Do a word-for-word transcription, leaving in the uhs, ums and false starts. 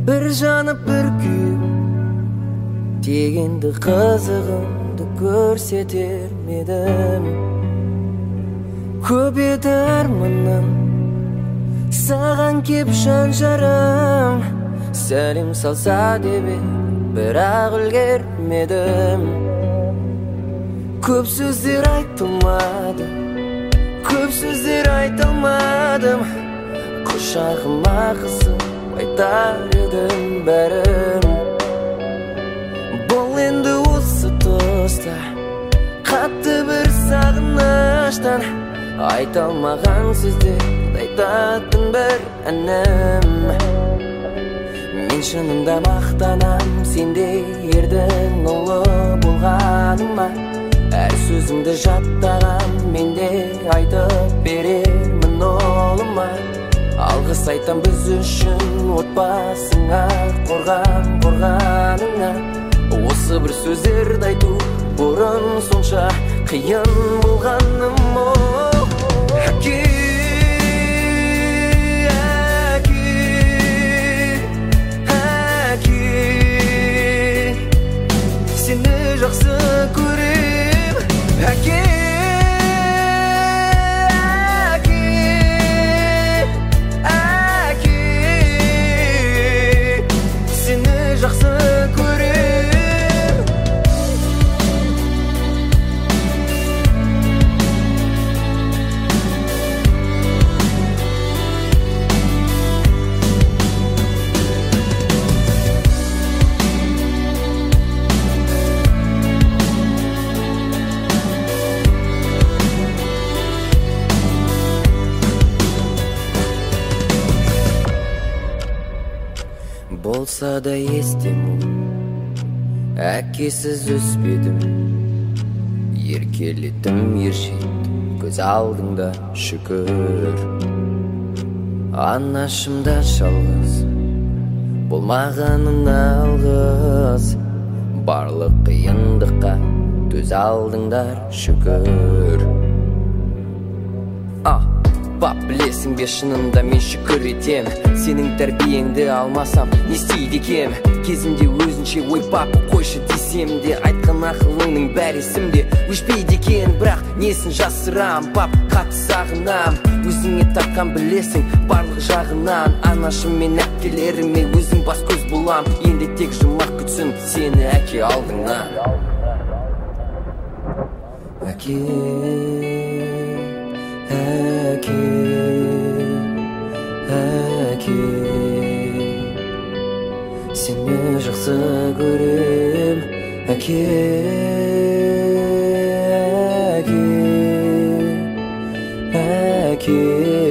Bir janıp bir kүйüp дегенді қызығымды көрсетермедім. Көп еді арманым саған кеп жан жарым, сәлем салса деп бірақ үлгермедім. Көп сөздер айтылмады, көп сөздер айтылмадым. Құшағыма қысып айтар едім бәрін. Бұл енді осы тұста қатты бір сағыныштан айта алмаған сөздерді айтатын бір әнім. Мен шынында мақтанам сендей ердің ұлы болғаныма. Әр сөзіңді жаттаған менде айтып берермін олыма. Алғыс айтам біз үшін отбасыңа, қорған қорғаныңа. Осы бір сөздерді айту бұрын сонша қиын болғаным. Әке, әке, әке, сені жақсы көрем. Әке, әке, әке, сені жақсы көрем. Болса да естемін, әкесіз өспедім. Еркелетім, ержеттім, көз алдыңда шүкір. Анашымда жалғыз, болмағанын алғыз. Барлық қиындыққа төз алдыңдар шүкір. А, бап, білесің бе шынында мен шүкір етем. Сенің тәрбиеңді алмасам не істейді екем. Кезімде өзінше ой папа қойшы десем де, айтқан ақылыңның бәрі есімде өшпейді екен. Бірақ несін жасырам, пап, қатты сағынам. Өзіңе тартқан білесің барлық жағынан. Анашым мен әпкелеріме өзің бас көз болам. Енді тек жұмақ күтсін сені әке алдыңа. Әке, әке, әке, сені жақсы көрем. Әке, әке, әке,